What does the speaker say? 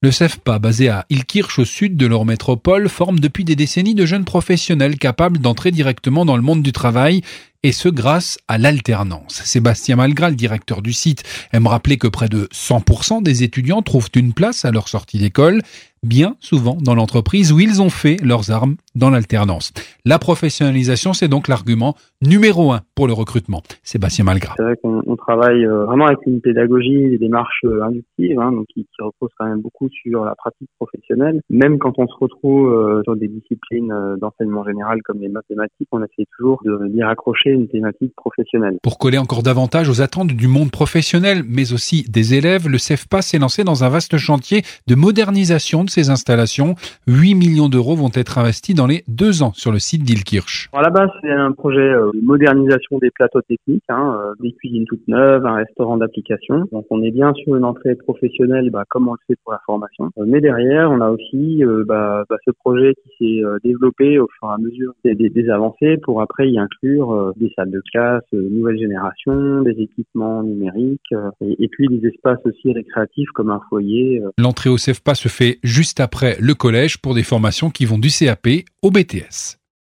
Le CEFPA, basé à Illkirch au sud de leur métropole, forme depuis des décennies de jeunes professionnels capables d'entrer directement dans le monde du travail, et ce grâce à l'alternance. Sébastien Malgras, le directeur du site, aime rappeler que près de 100% des étudiants trouvent une place à leur sortie d'école, bien souvent dans l'entreprise où ils ont fait leurs armes dans l'alternance. La professionnalisation, c'est donc l'argument numéro 1 pour le recrutement. Sébastien Malgras. C'est vrai qu'on travaille vraiment avec une pédagogie et des démarches inductives, donc qui repose quand même beaucoup sur la pratique professionnelle. Même quand on se retrouve sur des disciplines d'enseignement général comme les mathématiques, on essaie toujours d'y raccrocher une thématique professionnelle. Pour coller encore davantage aux attentes du monde professionnel, mais aussi des élèves, le CEFPA s'est lancé dans un vaste chantier de modernisation de ces installations. 8 millions d'euros vont être investis dans les 2 ans sur le site d'Illkirch. À la base, c'est un projet de modernisation des plateaux techniques, des cuisines toutes neuves, un restaurant d'application. Donc on est bien sur une entrée professionnelle, comme on le fait pour la formation. Mais derrière, on a aussi ce projet qui s'est développé au fur et à mesure des avancées pour après y inclure des salles de classe, nouvelle génération, des équipements numériques et puis des espaces aussi récréatifs comme un foyer. L'entrée au CEFPA se fait juste après le collège pour des formations qui vont du CAP au BTS.